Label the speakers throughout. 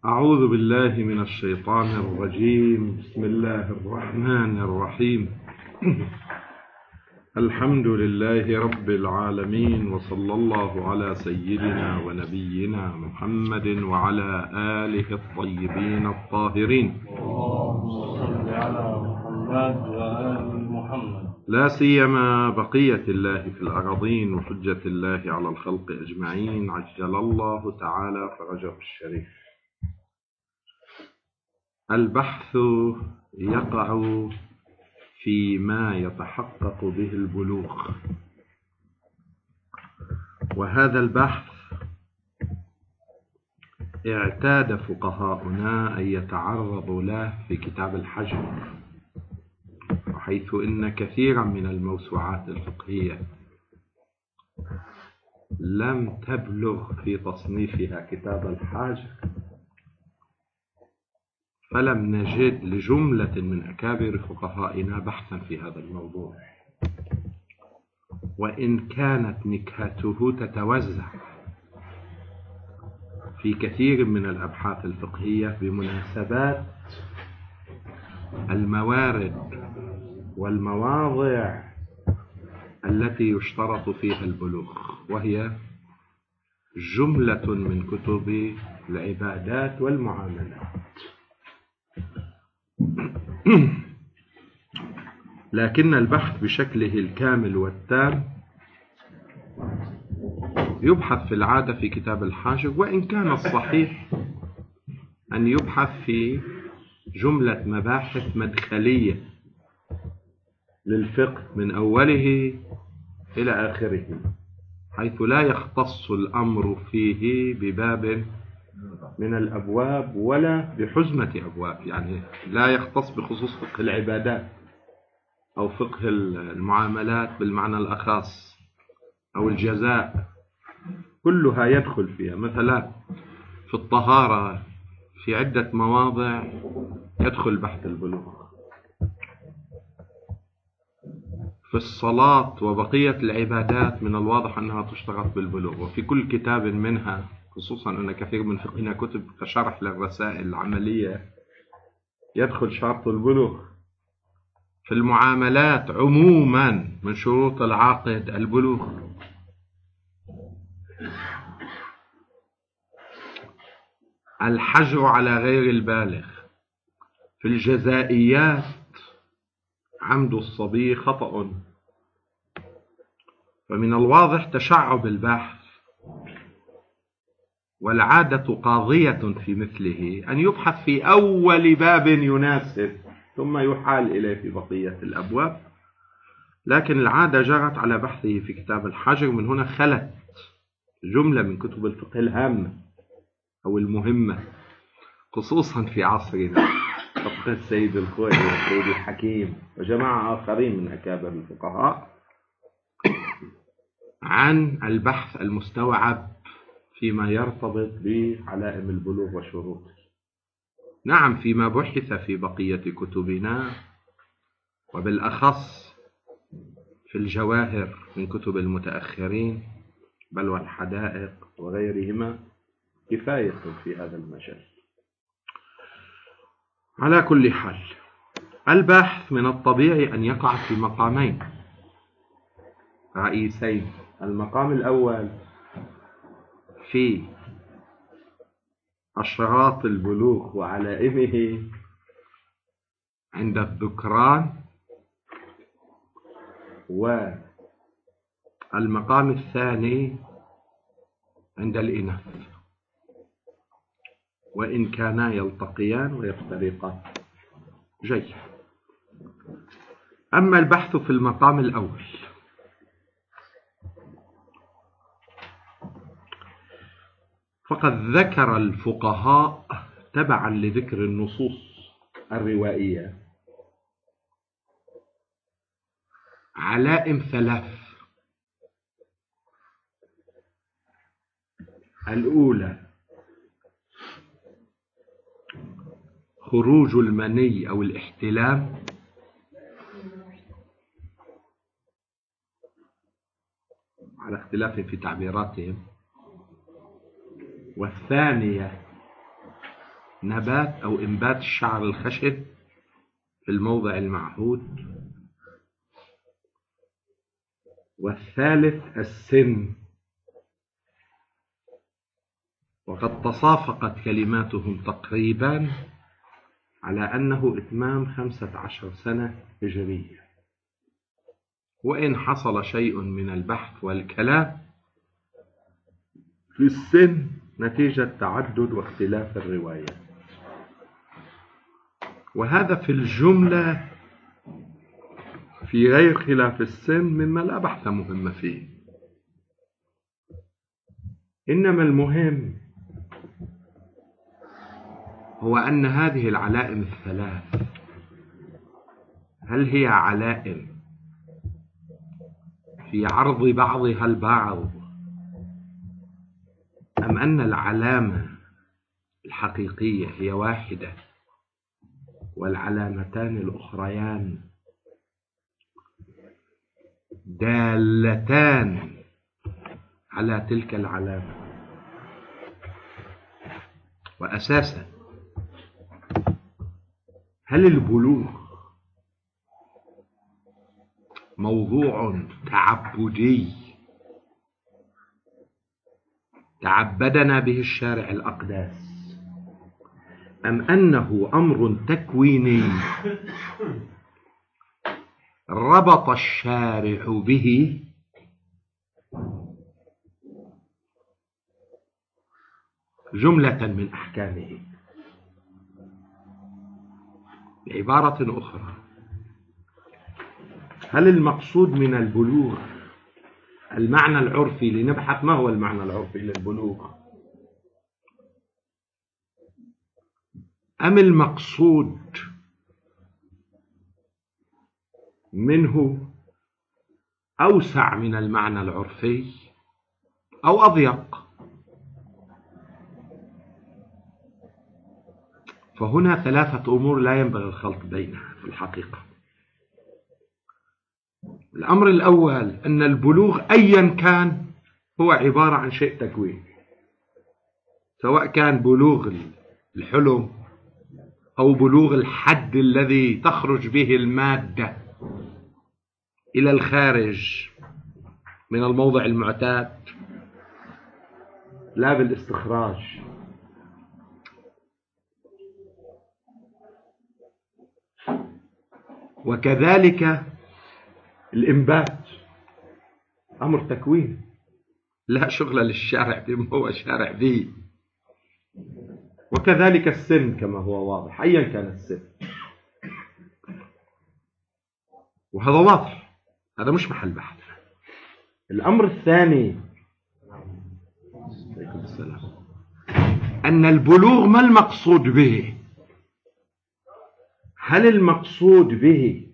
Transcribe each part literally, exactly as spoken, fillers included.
Speaker 1: أعوذ بالله من الشيطان الرجيم. بسم الله الرحمن الرحيم. الحمد لله رب العالمين، وصلى الله على سيدنا ونبينا محمد وعلى آله الطيبين الطاهرين.
Speaker 2: اللهم صل على محمد وآل محمد،
Speaker 1: لا سيما بقية الله في الأراضين وحجة الله على الخلق أجمعين، عجل الله تعالى فرجه الشريف. البحث يقع فيما يتحقق به البلوغ، وهذا البحث اعتاد فقهاؤنا أن يتعرضوا له في كتاب الحجر، حيث إن كثيرا من الموسوعات الفقهية لم تبلغ في تصنيفها كتاب الحجر، فلم نجد لجملة من أكابر فقهائنا بحثا في هذا الموضوع، وإن كانت نكهته تتوزع في كثير من الأبحاث الفقهية بمناسبات الموارد والمواضع التي يشترط فيها البلوغ، وهي جملة من كتب العبادات والمعاملات. لكن البحث بشكله الكامل والتام يبحث في العادة في كتاب الحاجر، وإن كان الصحيح أن يبحث في جملة مباحث مدخلية للفقه من أوله إلى آخره، حيث لا يختص الأمر فيه بباب من الأبواب ولا بحزمة أبواب، يعني لا يختص بخصوص فقه العبادات أو فقه المعاملات بالمعنى الأخص أو الجزاء، كلها يدخل فيها. مثلا في الطهارة في عدة مواضع يدخل بحث البلوغ، في الصلاة وبقية العبادات من الواضح أنها تشترط بالبلوغ، وفي كل كتاب منها، خصوصا أن كثير من فقهنا كتب كشرح للرسائل العملية يدخل شرط البلوغ. في المعاملات عموما من شروط العقد البلوغ. الحجر على غير البالغ. في الجزائيات عمد الصبي خطأ، فمن الواضح تشعب البحث، والعادة قاضية في مثله أن يبحث في أول باب يناسب ثم يحال إليه في بقية الأبواب، لكن العادة جرت على بحثه في كتاب الحجر. من هنا خلت جملة من كتب الفقه الهامة أو المهمة، خصوصا في عصرنا، فقه السيد الخوئي والسيد الحكيم وجماعة آخرين من أكابر الفقهاء، عن البحث المستوعب فيما يرتبط بعلائم البلوغ وشروطه. نعم، فيما بحث في بقية كتبنا، وبالأخص في الجواهر من كتب المتأخرين بل والحدائق وغيرهما، كفاية في هذا المجال. على كل حال، البحث من الطبيعي أن يقع في مقامين رئيسين. المقام الأول في أشراط البلوغ وعلائمه عند الذكران، والمقام الثاني عند الإناث، وإن كانا يلتقيان ويفترقان. جيد. أما البحث في المقام الأول فقد ذكر الفقهاء تبعا لذكر النصوص الروائية علائم ثلاث. الأولى خروج المني أو الاحتلام، على اختلاف في تعبيراتهم. والثانية نبات أو إنبات الشعر الخشن في الموضع المعهود. والثالث السن، وقد تصافقت كلماتهم تقريبا على أنه إتمام خمسة عشر سنة هجرية، وإن حصل شيء من البحث والكلام في السن نتيجة تعدد واختلاف الروايات. وهذا في الجملة في غير خلاف السن مما لا بحث مهم فيه. إنما المهم هو أن هذه العلائم الثلاث هل هي علائم في عرض بعضها البعض، أم أن العلامة الحقيقية هي واحدة والعلامتان الأخريان دالتان على تلك العلامة؟ وأساسا هل البلوغ موضوع تعبدي تعبدنا به الشارع الأقداس، أم أنه أمر تكويني ربط الشارع به جملة من أحكامه؟ بعبارة أخرى، هل المقصود من البلوغ المعنى العرفي؟ لنبحث ما هو المعنى العرفي للبلوغ، أم المقصود منه أوسع من المعنى العرفي أو أضيق؟ فهنا ثلاثة أمور لا ينبغي الخلط بينها في الحقيقة. الأمر الأول أن البلوغ أيا كان هو عبارة عن شيء تكويني، سواء كان بلوغ الحلم أو بلوغ الحد الذي تخرج به المادة إلى الخارج من الموضع المعتاد لا بالاستخراج. وكذلك الإنبات أمر تكوين لا شغل للشارع بما هو شارع به. وكذلك السن كما هو واضح أيا كان السن، وهذا واضح، هذا مش محل بحث. الأمر الثاني عليكم السلام أن البلوغ ما المقصود به؟ هل المقصود به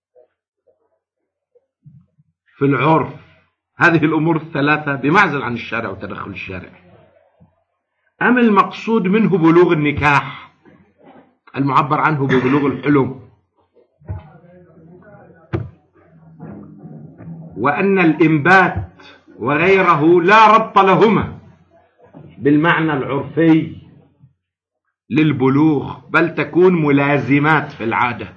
Speaker 1: في العرف هذه الأمور الثلاثة بمعزل عن الشارع وتدخل الشارع، أم المقصود منه بلوغ النكاح المعبر عنه ببلوغ الحلم، وأن الإنبات وغيره لا ربط لهما بالمعنى العرفي للبلوغ، بل تكون ملازمات في العادة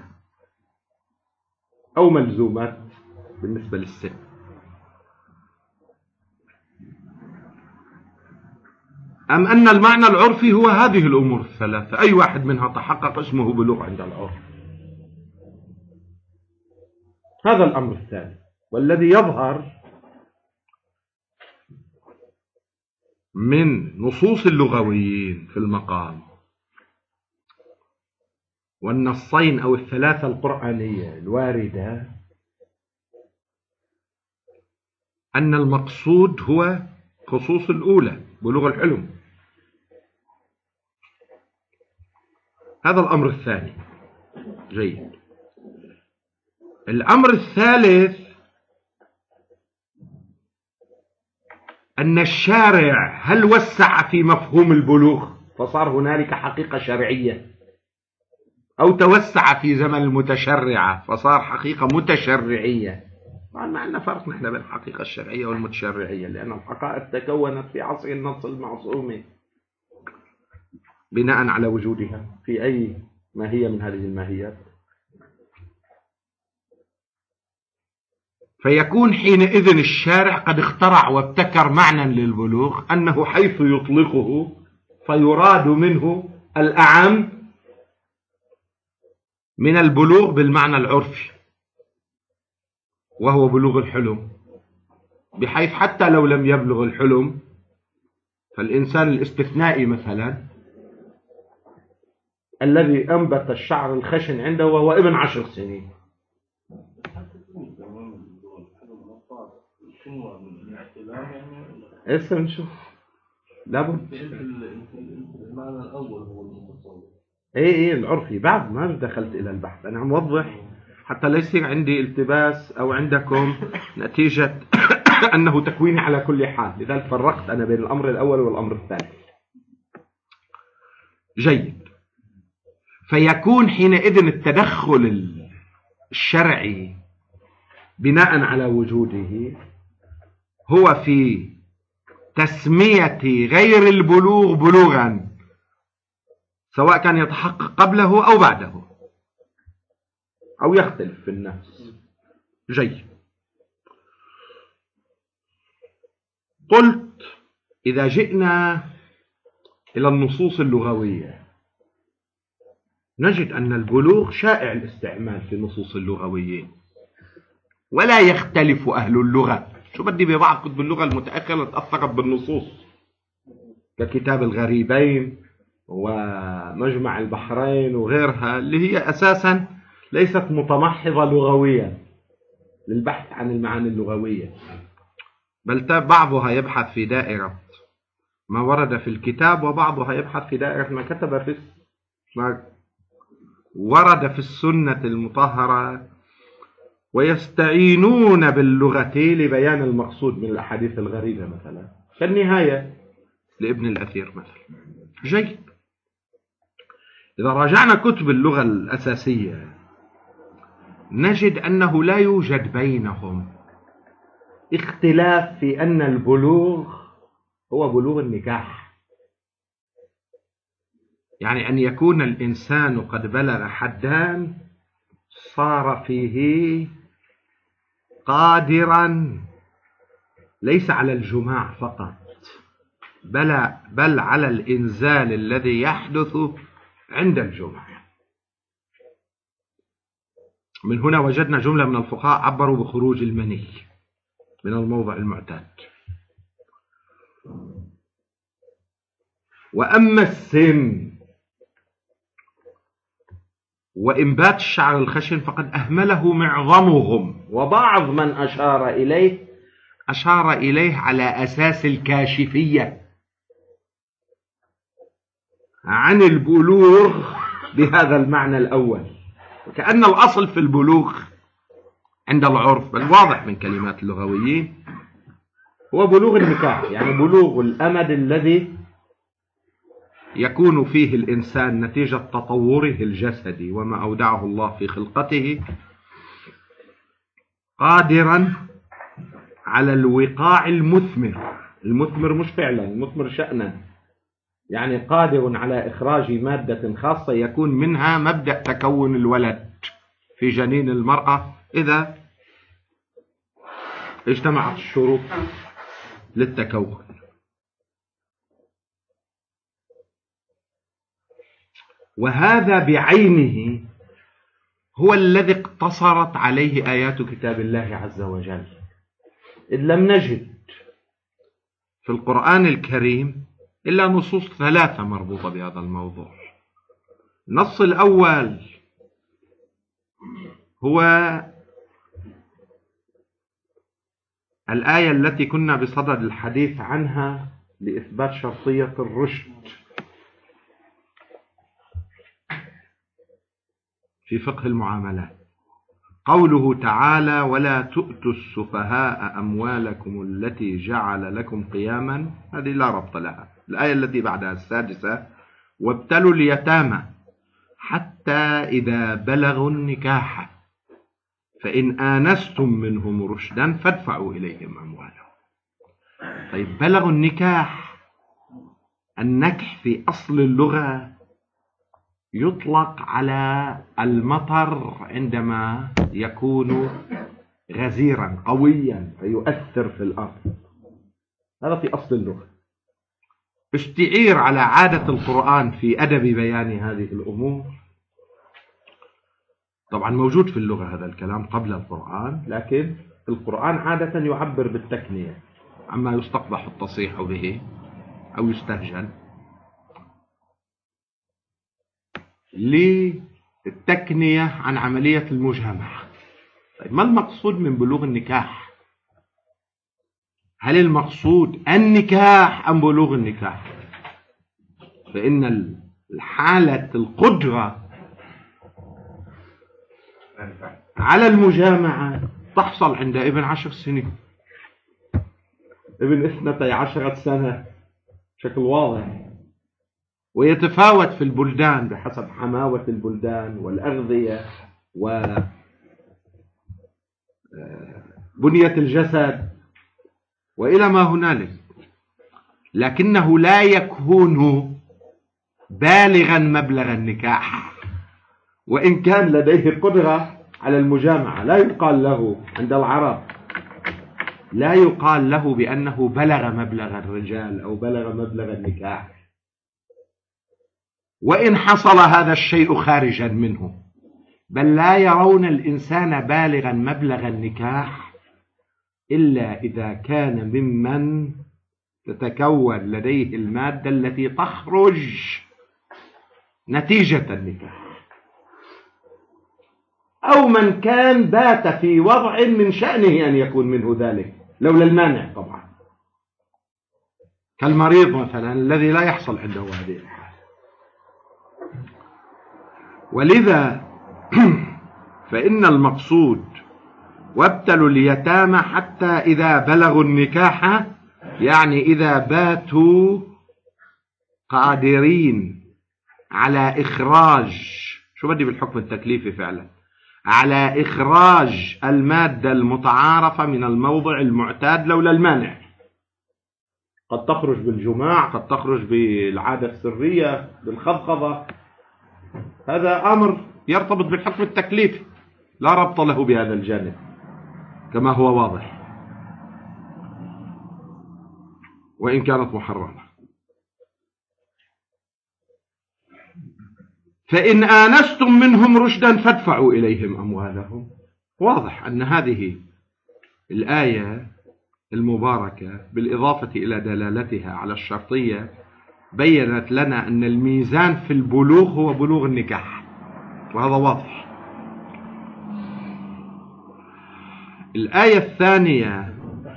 Speaker 1: أو ملزومات بالنسبة للسن. أم أن المعنى العرفي هو هذه الأمور الثلاثة أي واحد منها تحقق اسمه بلوغ عند العرف؟ هذا الأمر الثاني، والذي يظهر من نصوص اللغويين في المقام والنصين أو الثلاثة القرآنية الواردة أن المقصود هو خصوص الأولى بلوغ الحلم. هذا الأمر الثاني جيد. الأمر الثالث أن الشارع هل وسع في مفهوم البلوغ فصار هنالك حقيقة شرعية، أو توسع في زمن المتشرعة فصار حقيقة متشرعية؟ طبعا ما عندنا فرق نحن بين الحقيقة الشرعية والمتشرعية، لأن الحقائق تكونت في عصر النص المعصومي. بناء على وجودها في أي ماهية من هذه الماهيات. فيكون حينئذ الشارع قد اخترع وابتكر معنى للبلوغ أنه حيث يطلقه فيراد منه الأعم من البلوغ بالمعنى العرفي، وهو بلوغ الحلم، بحيث حتى لو لم يبلغ الحلم فالإنسان الاستثنائي مثلا الذي أنبت الشعر الخشن عنده وهو ابن عشر سنين، اسم نشوف لابد
Speaker 2: المعنى الأول هو المتصور.
Speaker 1: ايه ايه العرفي، بعد ما دخلت الى البحث، انا عم وضح حتى لا يصير عندي التباس او عندكم نتيجة انه تكويني على كل حال، لذلك فرقت انا بين الامر الاول والامر الثاني. جيد. فيكون حينئذ التدخل الشرعي بناء على وجوده هو في تسمية غير البلوغ بلوغا، سواء كان يتحقق قبله أو بعده أو يختلف في النفس. جيد. قلت إذا جئنا إلى النصوص اللغوية نجد أن البلوغ شائع الاستعمال في النصوص اللغوية، ولا يختلف أهل اللغة. شو بدي ببعض كتب اللغة المتأخرة تأثرت بالنصوص ككتاب الغريبين ومجمع البحرين وغيرها، اللي هي أساسا ليست متمحضة لغويا للبحث عن المعاني اللغوية، بل بعضها يبحث في دائرة ما ورد في الكتاب، وبعضها يبحث في دائرة ما كتب في ما ورد في السنة المطهرة، ويستعينون باللغة لبيان المقصود من الأحاديث الغريبة مثلا كالنهاية لابن الأثير مثلا. جيد. إذا راجعنا كتب اللغة الأساسية نجد أنه لا يوجد بينهم اختلاف في أن البلوغ هو بلوغ النكاح، يعني أن يكون الإنسان قد بلغ حدان صار فيه قادرا ليس على الجماع فقط، بل, بل على الإنزال الذي يحدث عند الجماع. من هنا وجدنا جملة من الفقهاء عبروا بخروج المني من الموضع المعتاد. وأما السن وإنبات الشعر الخشن فقد أهمله معظمهم، وبعض من أشار إليه أشار إليه على أساس الكاشفية عن البلوغ بهذا المعنى الأول، وكأن الأصل في البلوغ عند العرف بل واضح من كلمات اللغويين هو بلوغ النكاح، يعني بلوغ الأمد الذي يكون فيه الإنسان نتيجة تطوره الجسدي وما أودعه الله في خلقته قادرا على الوقاع المثمر. المثمر مش فعلا، المثمر شأنا، يعني قادر على إخراج مادة خاصة يكون منها مبدأ تكون الولد في جنين المرأة إذا اجتمعت الشروط للتكون. وهذا بعينه هو الذي اقتصرت عليه آيات كتاب الله عز وجل، إذ لم نجد في القرآن الكريم إلا نصوص ثلاثة مربوطة بهذا الموضوع. النص الأول هو الآية التي كنا بصدد الحديث عنها لإثبات شرطية الرشد في فقه المعاملات، قوله تعالى ولا تؤتوا السفهاء أموالكم التي جعل لكم قياما، هذه لا ربط لها. الآية التي بعدها السادسة وابتلوا اليتامى حتى إذا بلغوا النكاح فإن آنستم منهم رشدا فادفعوا إليهم أموالهم. طيب بلغوا النكاح النكح في أصل اللغة يطلق على المطر عندما يكون غزيرا قويا فيؤثر في الأرض، هذا في أصل اللغة. استعير على عادة القرآن في أدب بيان هذه الأمور. طبعا موجود في اللغة هذا الكلام قبل القرآن، لكن القرآن عادة يعبر بالتكنية عما يستقبح التصيح به أو يستهجن للتكنية عن عملية المجامعة. طيب ما المقصود من بلوغ النكاح؟ هل المقصود النكاح أم بلوغ النكاح؟ فإن الحالة القدرة على المجامعة تحصل عند ابن عشر سنين، ابن اثنتي عشرة سنة بشكل واضح، ويتفاوت في البلدان بحسب حماوة البلدان والأغذية وبنية الجسد وإلى ما هنالك، لكنه لا يكون بالغا مبلغ النكاح، وإن كان لديه قدرة على المجامعة لا يقال له عند العرب، لا يقال له بأنه بلغ مبلغ الرجال أو بلغ مبلغ النكاح، وإن حصل هذا الشيء خارجا منه، بل لا يرون الإنسان بالغا مبلغ النكاح إلا إذا كان ممن تتكون لديه المادة التي تخرج نتيجة النكاح، أو من كان بات في وضع من شأنه أن يكون منه ذلك لولا المانع طبعا، كالمريض مثلا الذي لا يحصل عنده هذه الحالة. ولذا فإن المقصود وابتلوا اليتامى حتى إذا بلغوا النكاح، يعني إذا باتوا قادرين على إخراج، شو بدي بالحكم التكليفي فعلا، على إخراج المادة المتعارفة من الموضع المعتاد لولا المانع. قد تخرج بالجماع، قد تخرج بالعادة السرية، بالخضخضة، هذا أمر يرتبط بالحكم التكليفي لا ربط له بهذا الجانب كما هو واضح، وإن كانت محرمة. فإن آنستم منهم رشدا فادفعوا إليهم أموالهم. واضح أن هذه الآية المباركة بالإضافة إلى دلالتها على الشرطية بيّنت لنا أن الميزان في البلوغ هو بلوغ النكاح، وهذا واضح. الآية الثانية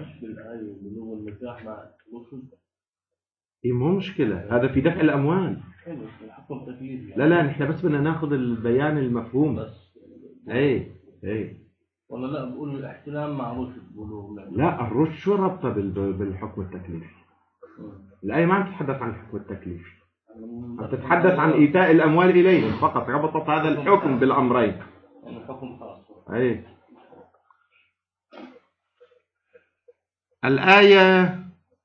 Speaker 1: إيه مو مشكلة، هذا في دفع الأموال. لا لا نحن بس بدنا ناخذ البيان المفهوم بس. اي اي
Speaker 2: ولا لا بقول الاحتلام مع رشد بلوغ؟
Speaker 1: لا الرشد شو ربطه بالحكم التكليفي؟ الآية ما عم تتحدث عن الحكم التكليفي، عم تتحدث عن إيتاء الأموال إليهم فقط، ربطت هذا الحكم بالأمرين.
Speaker 2: الحكم خاص.
Speaker 1: اي الآية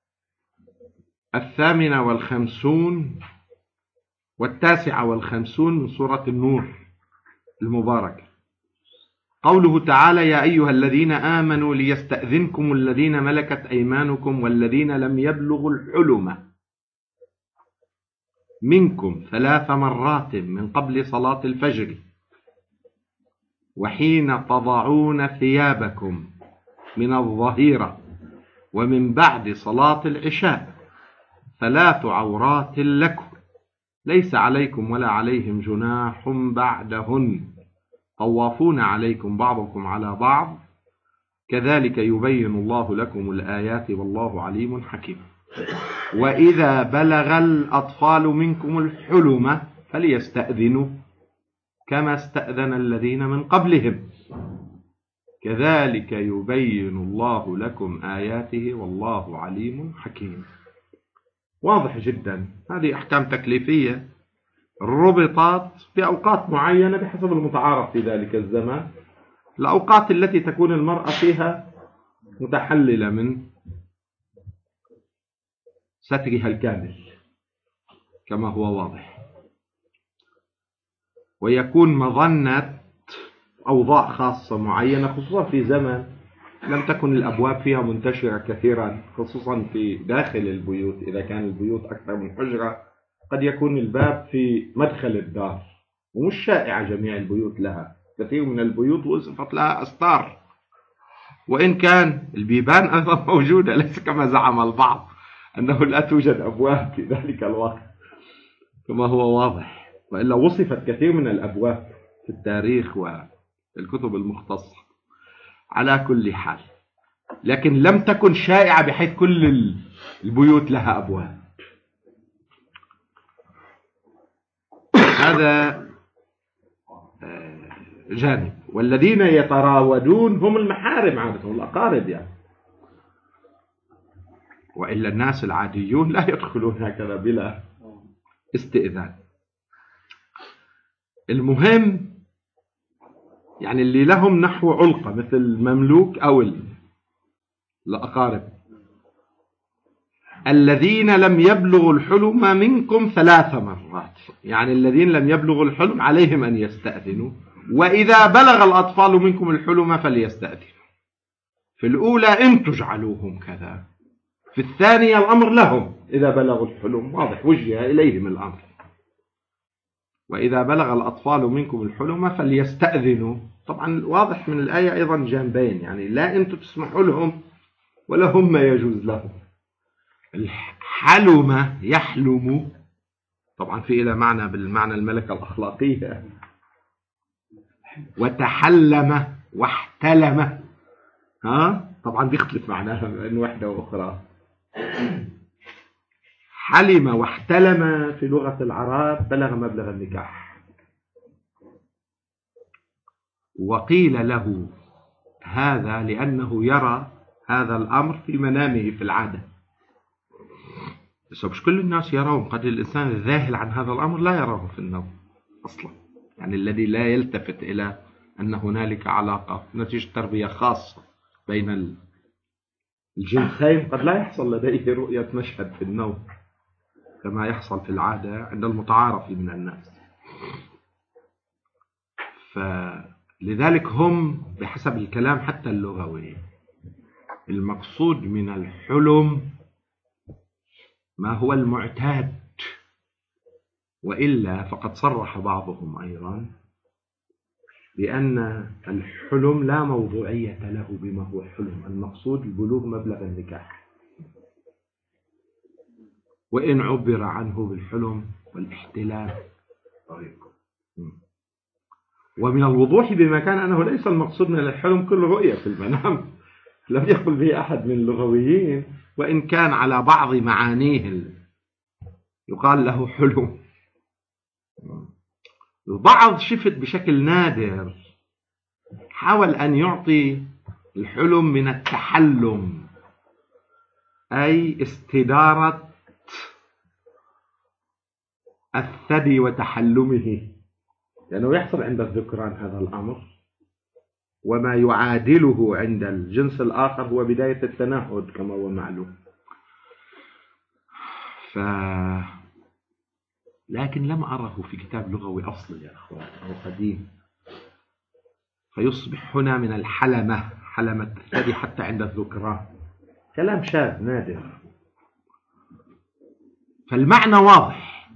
Speaker 1: الثامنة والخمسون والتاسعة والخمسون من سورة النور المباركة، قوله تعالى: يا أيها الذين آمنوا ليستأذنكم الذين ملكت أيمانكم والذين لم يبلغوا الحلم منكم ثلاث مرات من قبل صلاة الفجر وحين تضعون ثيابكم من الظهيرة ومن بعد صلاة العشاء، ثلاث عورات لكم ليس عليكم ولا عليهم جناح بعدهن طوافون عليكم بعضكم على بعض كذلك يبين الله لكم الآيات والله عليم حكيم. وإذا بلغ الأطفال منكم الحلم فليستأذنوا كما استأذن الذين من قبلهم كذلك يبين الله لكم آياته والله عليم حكيم. واضح جدا، هذه أحكام تكليفية ربطت بأوقات معينة بحسب المتعارف في ذلك الزمان، الأوقات التي تكون المرأة فيها متحللة من سترها الكامل كما هو واضح، ويكون مظنة أوضاع خاصة معينة، خصوصا في زمن لم تكن الأبواب فيها منتشرة كثيرا، خصوصا في داخل البيوت. إذا كان البيوت أكثر من حجرة قد يكون الباب في مدخل الدار، ومش شائعة جميع البيوت لها. كثير من البيوت وصفت لها أستار، وإن كان البيبان أيضا موجودة، ليس كما زعم البعض أنه لا توجد أبواب في ذلك الوقت كما هو واضح، وإلا وصفت كثير من الأبواب في التاريخ والكتب المختصة. على كل حال، لكن لم تكن شائعة بحيث كل البيوت لها أبواب. هذا جانب. والذين يتراودون هم المحارم عادة، الأقارب يعني، وإلا الناس العاديون لا يدخلون هكذا بلا استئذان. المهم يعني اللي لهم نحو علقة مثل المملوك أو الأقارب، الذين لم يبلغوا الحلم منكم ثلاث مرات، يعني الذين لم يبلغوا الحلم عليهم أن يستأذنوا، وإذا بلغ الأطفال منكم الحلم فليستأذنوا. في الأولى إن تجعلوهم كذا، في الثانية الأمر لهم إذا بلغوا الحلم، واضح وجه إليهم الأمر. وإذا بلغ الأطفال منكم الحلم فليستأذنوا، طبعا واضح من الآية أيضا جانبين، يعني لا أنتم تسمحوا لهم ولا هم يجوز لهم. الحلم يحلم طبعا في إلى معنى بالمعنى الملكة الأخلاقية، وتحلم واحتلم ها طبعا بيختلف معناها بين وحدة وأخرى. حلم واحتلم في لغة العرب بلغ مبلغ النكاح. وقيل له هذا لأنه يرى هذا الأمر في منامه في العادة، بس مش كل الناس يرون. قد الإنسان الذاهل عن هذا الأمر لا يراه في النوم أصلا، يعني الذي لا يلتفت إلى أن هنالك علاقة نتيجة تربية خاصة بين الجنسين، قد لا يحصل لديه رؤية مشهد في النوم كما يحصل في العادة عند المتعارف من الناس. فلذلك هم بحسب الكلام حتى اللغوي المقصود من الحلم ما هو المعتاد، وإلا فقد صرح بعضهم أيضا بأن الحلم لا موضوعية له بما هو حلم، المقصود البلوغ مبلغ النكاح، وإن عبر عنه بالحلم والاحتلام. ومن الوضوح بمكان أنه ليس المقصود من الحلم كل رؤية في المنام، لم يقل به أحد من اللغويين، وإن كان على بعض معانيه يقال له حلم. البعض شفت بشكل نادر حاول أن يعطي الحلم من التحلم، أي استدارة الثدي وتحلمه، لأنه يحصل عند الذكران هذا الأمر، وما يعادله عند الجنس الآخر هو بداية التنهد كما هو معلوم. ف... لكن لم أره في كتاب لغوي أصلي يا أخوان أو قديم، فيصبح هنا من الحلمة، حلمة الثدي حتى عند الذكران، كلام شاذ نادر. فالمعنى واضح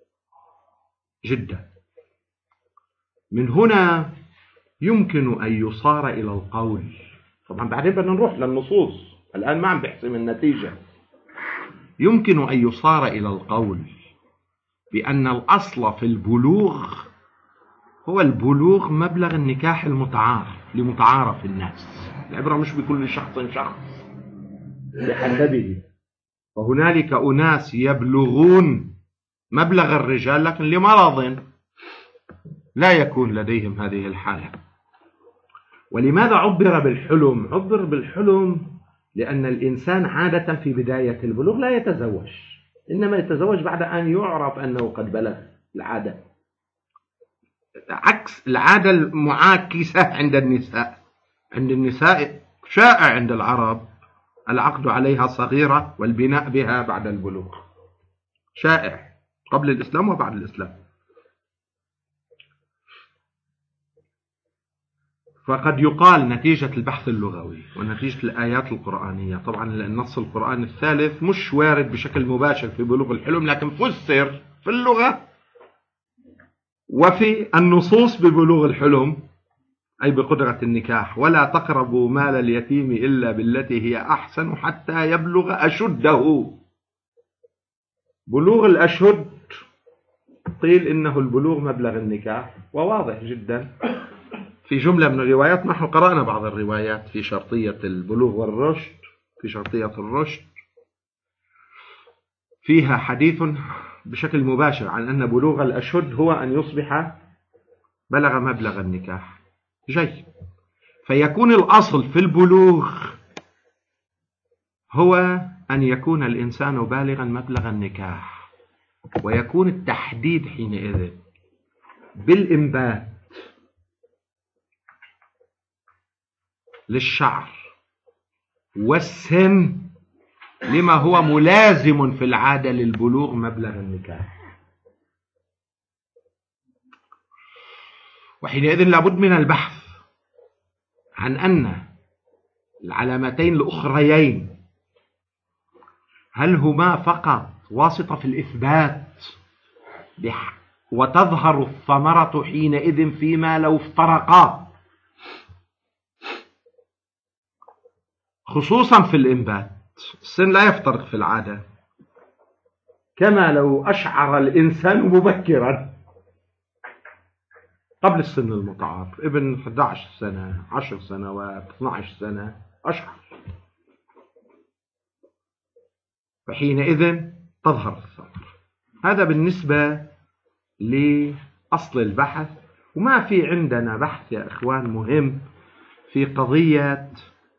Speaker 1: جدا. من هنا يمكن أن يصار إلى القول، طبعا بعدين بدنا نروح للنصوص، الآن ما عم بحسم النتيجة. يمكن أن يصار إلى القول بأن الأصل في البلوغ هو البلوغ مبلغ النكاح المتعارف لمتعارف الناس، العبرة مش بكل شخص شخص بحسبه، وهنالك أناس يبلغون مبلغ الرجال لكن لمرض لا يكون لديهم هذه الحالة. ولماذا عبر بالحلم؟ عبر بالحلم لأن الإنسان عادة في بداية البلوغ لا يتزوج، إنما يتزوج بعد أن يعرف أنه قد بلغ، العادة عكس العادة المعاكسة عند النساء. عند النساء شائع عند العرب العقد عليها صغيرة والبناء بها بعد البلوغ، شائع قبل الإسلام وبعد الإسلام. فقد يقال نتيجة البحث اللغوي ونتيجة الآيات القرآنية، طبعا النص القرآني الثالث مش وارد بشكل مباشر في بلوغ الحلم، لكن فسر في اللغة وفي النصوص ببلوغ الحلم، أي بقدرة النكاح. ولا تقربوا مال اليتيم إلا بالتي هي أحسن حتى يبلغ أشده. بلوغ الأشد قيل إنه البلوغ مبلغ النكاح، وواضح جدا في جملة من الروايات. نحن قرأنا بعض الروايات في شرطية البلوغ والرشد، في شرطية الرشد فيها حديث بشكل مباشر عن أن بلوغ الأشد هو أن يصبح بلغ مبلغ النكاح. جيد، فيكون الأصل في البلوغ هو أن يكون الإنسان بالغا مبلغ النكاح، ويكون التحديد حينئذ بالإنبات للشعر والسن لما هو ملازم في العادة للبلوغ مبلغ النكاح. وحينئذ لابد من البحث عن أن العلامتين الأخريين هل هما فقط واسطة في الإثبات وتظهر الثمرة حينئذ فيما لو افترقا، خصوصا في الإنبات. السن لا يفترق في العادة، كما لو أشعر الإنسان مبكرا قبل السن المتعارف، ابن إحدى عشرة سنة، عشر سنوات، اثنتي عشرة سنة أشعر، فحينئذ تظهر الثمرة. هذا بالنسبة لأصل البحث. وما في عندنا بحث يا إخوان مهم في قضية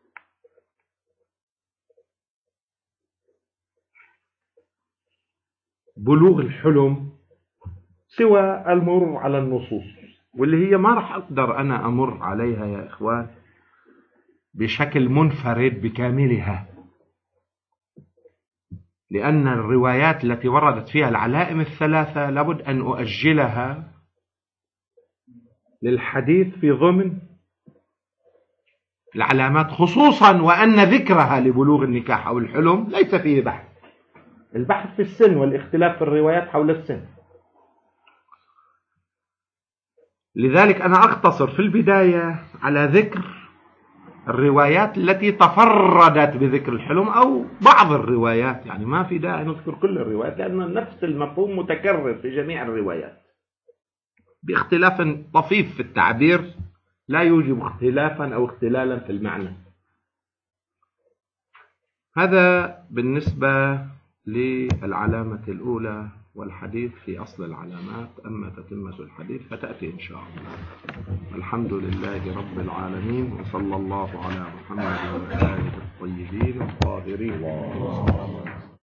Speaker 1: بلوغ الحلم سوى المرور على النصوص، واللي هي ما راح أقدر أنا أمر عليها يا إخوان بشكل منفرد بكاملها، لأن الروايات التي وردت فيها العلائم الثلاثة لابد أن أؤجلها للحديث في ضمن العلامات، خصوصا وأن ذكرها لبلوغ النكاح أو الحلم ليس فيه بحث. البحث في السن والاختلاف في الروايات حول السن. لذلك أنا أختصر في البداية على ذكر الروايات التي تفردت بذكر الحلم أو بعض الروايات، يعني ما في داعي نذكر كل الروايات لأن نفس المفهوم متكرر في جميع الروايات باختلاف طفيف في التعبير لا يوجب اختلافا أو اختلالا في المعنى. هذا بالنسبة للعلامة الأولى والحديث في أصل العلامات. أما تتمة الحديث فتأتي إن شاء الله. الحمد لله رب العالمين، وصلى الله على محمد وآله الطيبين الطاهرين.